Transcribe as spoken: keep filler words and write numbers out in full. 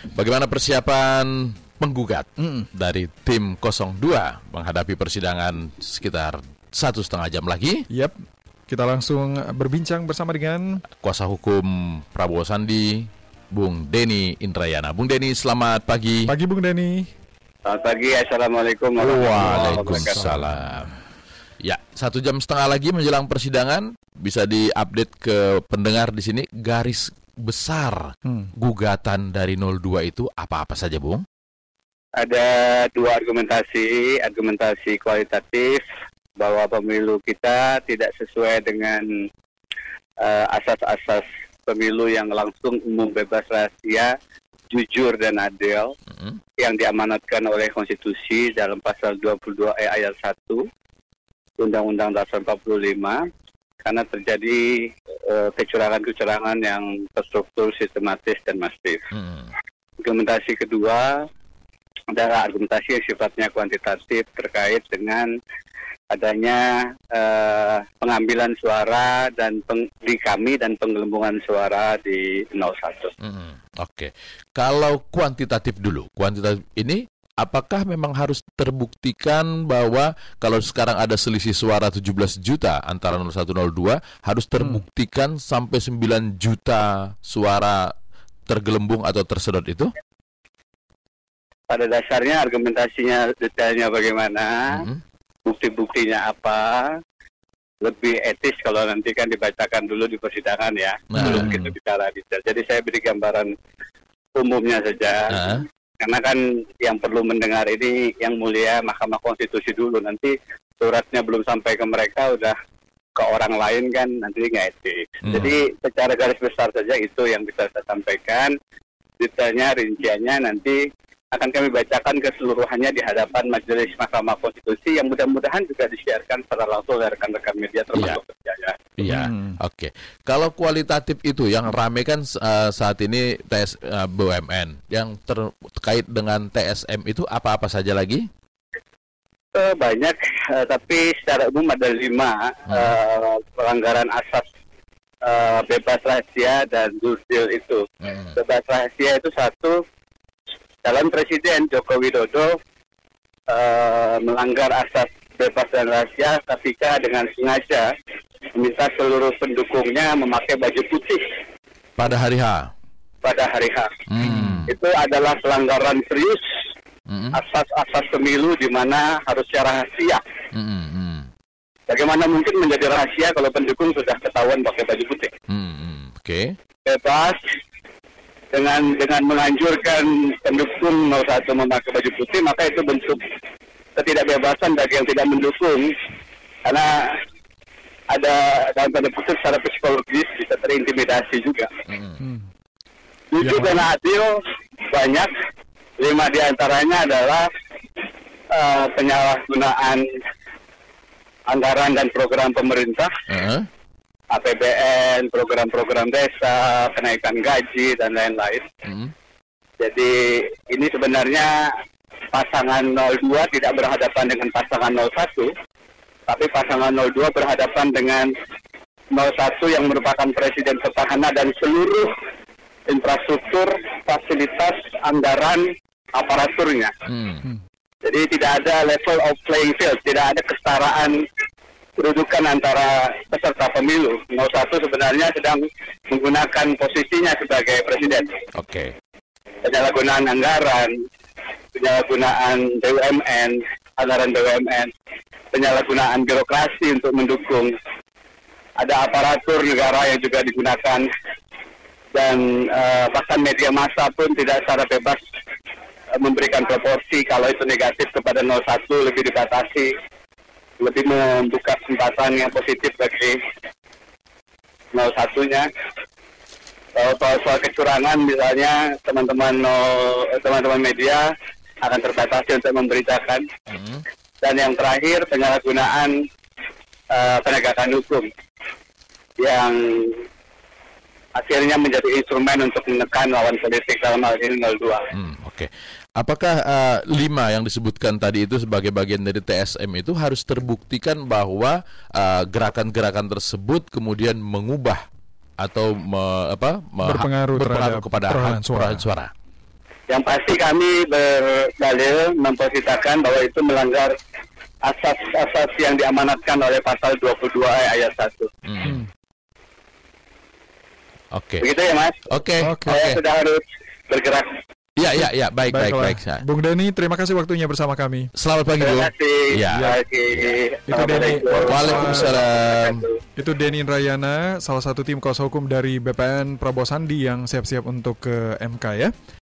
Bagaimana persiapan penggugat Mm. dari tim nol dua menghadapi persidangan sekitar satu setengah jam lagi? Yap, kita langsung berbincang bersama dengan Kuasa hukum Prabowo Sandi, Bung Denny Indrayana. Bung Denny, selamat pagi. Pagi Bung Denny. Selamat pagi, Assalamualaikum warahmatullahi wabarakatuh. Waalaikumsalam. Ya, satu jam setengah lagi menjelang persidangan, bisa diupdate ke pendengar di sini garis besar Hmm. gugatan dari nol dua itu apa-apa saja, Bung? Ada dua argumentasi, argumentasi kualitatif bahwa pemilu kita tidak sesuai dengan uh, asas-asas pemilu yang langsung, umum, bebas, rahasia, jujur dan adil Mm-hmm. yang diamanatkan oleh konstitusi dalam pasal dua puluh dua E ayat satu Undang-Undang Dasar empat puluh lima karena terjadi uh, kecurangan-kecurangan yang terstruktur, sistematis dan masif. Mm-hmm. Argumentasi kedua adalah argumentasi yang sifatnya kuantitatif terkait dengan adanya uh, pengambilan suara dan peng, di kami dan penggelembungan suara di nol satu. Mm-hmm. Oke, kalau kuantitatif dulu, kuantitatif ini apakah memang harus terbuktikan bahwa kalau sekarang ada selisih suara tujuh belas juta antara nol satu nol dua, harus terbuktikan hmm. sampai sembilan juta suara tergelembung atau tersedot itu? Pada dasarnya argumentasinya detailnya bagaimana, mm-hmm. bukti-buktinya apa, lebih etis kalau nanti kan dibacakan dulu di persidangan ya, nah. belum kita bicara detail. Jadi saya beri gambaran umumnya saja. Nah. Karena kan yang perlu mendengar ini yang mulia Mahkamah Konstitusi dulu. Nanti suratnya belum sampai ke mereka, udah ke orang lain kan nanti nggak etis. Hmm. Jadi secara garis besar saja itu yang bisa saya sampaikan. Detailnya, rinciannya nanti akan kami bacakan keseluruhannya di hadapan Majelis Mahkamah Konstitusi yang mudah-mudahan juga disiarkan secara langsung oleh rekan-rekan media termasuk percaya. Iya, hmm. oke. Okay. Kalau kualitatif itu yang ramai kan uh, saat ini T S uh, B U M N yang terkait dengan T S M itu apa-apa saja lagi? Uh, banyak, uh, tapi secara umum ada lima hmm. uh, pelanggaran asas uh, bebas rahasia dan jurdil itu. Hmm. Bebas rahasia itu satu, calon Presiden Joko Widodo uh, melanggar asas bebas dan rahasia ketika dengan sengaja meminta seluruh pendukungnya memakai baju putih pada hari H. Pada hari H. Hmm. Itu adalah pelanggaran serius hmm. asas-asas pemilu di mana harusnya rahasia. Hmm. Hmm. Bagaimana mungkin menjadi rahasia kalau pendukung sudah ketahuan pakai baju putih? Hmm. Oke. Okay. Bebas. Dengan dengan menganjurkan pendukung nol satu memakai baju putih, maka itu bentuk ketidakbebasan bagi yang tidak mendukung, karena ada dalam tanda kutip secara psikologis bisa terintimidasi juga. Hmm. Jujur ya, dan adil banyak, lima diantaranya adalah uh, penyalahgunaan anggaran dan program pemerintah. Uh-huh. A P B N, program-program desa, kenaikan gaji, dan lain-lain. Hmm. Jadi ini sebenarnya pasangan nol dua tidak berhadapan dengan pasangan nol satu, tapi pasangan nol dua berhadapan dengan nol satu yang merupakan presiden petahana dan seluruh infrastruktur, fasilitas, anggaran, aparaturnya. Hmm. Jadi tidak ada level of playing field, tidak ada kesetaraan kedudukan antara peserta pemilu. nol satu sebenarnya sedang menggunakan posisinya sebagai presiden. Oke. Okay. Penyalahgunaan anggaran, penyalahgunaan B U M N, anggaran B U M N, penyalahgunaan birokrasi untuk mendukung. Ada aparatur negara yang juga digunakan dan uh, bahkan media massa pun tidak secara bebas uh, memberikan proporsi kalau itu negatif kepada nol satu, lebih dibatasi, lebih membuka kesempatan yang positif bagi nol satu-nya. Kalau soal, soal kecurangan misalnya teman-teman nol, teman-teman media akan terbatasi untuk memberitakan. Hmm. Dan yang terakhir penyalahgunaan uh, penegakan hukum yang akhirnya menjadi instrumen untuk menekan lawan politik dalam hal ini nol dua. Hmm, Oke. Okay. Apakah uh, lima yang disebutkan tadi itu sebagai bagian dari T S M itu harus terbuktikan bahwa uh, gerakan-gerakan tersebut kemudian mengubah atau me, apa, me, berpengaruh, berpengaruh kepada perolehan suara. suara? Yang pasti kami berdalil memposisikan bahwa itu melanggar asas-asas yang diamanatkan oleh pasal dua puluh dua ayat satu. Hmm. Oke. Okay. Begitu ya, Mas? Oke. Okay. Oke. Saya Okay. sudah harus bergerak. Ya, ya, ya, baik, baik, baik. baik. Bung Denny, terima kasih waktunya bersama kami. Selamat pagi, Bung. Terima kasih. Ya. Itu Denny. Waalaikumsalam. Itu Denny Indrayana, salah satu tim kuasa hukum dari B P N Prabowo Sandi yang siap-siap untuk ke M K ya.